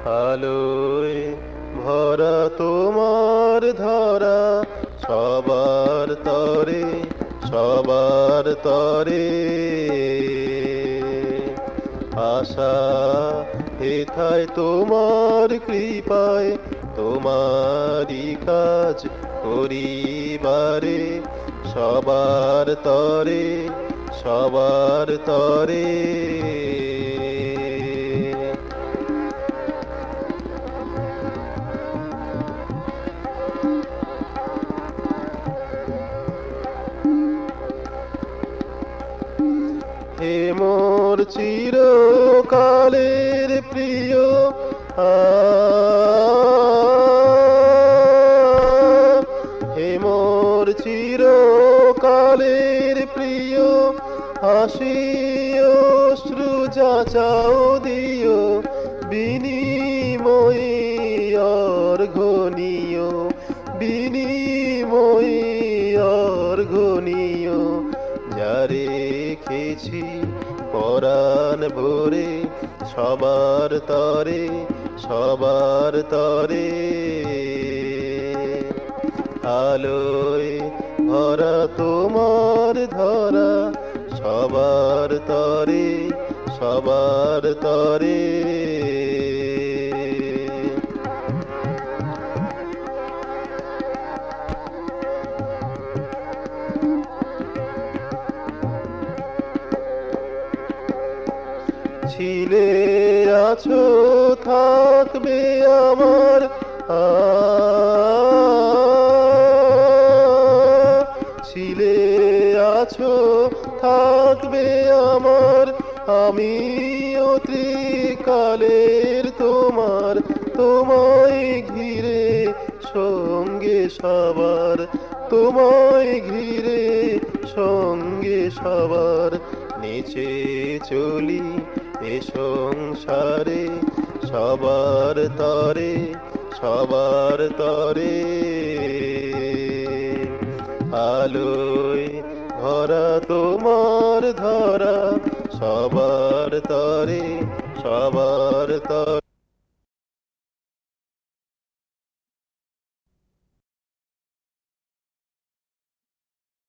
আলোয় ভরা তোমার ধরা, সবার তরে সবার তরে। আশা হেথায় তোমার কৃপায়, তোমারই কাজ করিবারে, সবার তরে সবার তরে। হে মোর চিরকালের প্রিয়, হে মোর চিরকালের প্রিয়, হাসি অশ্রু যাচাও দিও, বিনিময়ে অর্ঘ্য, বিনিময়ে অর্ঘ্য। যারে রেখেছি পরাণ ভরে, সবার তরে সবার তরে। আলোয় ভরা তোমার ধরা, সবার তরে সবার তরে। ছিলে আছো থাকবে আমার, ছিলে আছো থাকবে আমার, আমিও ত্রিকালের তোমার, তোমায় ঘিরে সঙ্গে সবার, তোমায় ঘিরে সঙ্গে সবার। নেচে চলি এ সংসারে, সবার তরে সবার তরে। আলোয় ভরা তোমার ধরা, সবার তরে সবার তরে।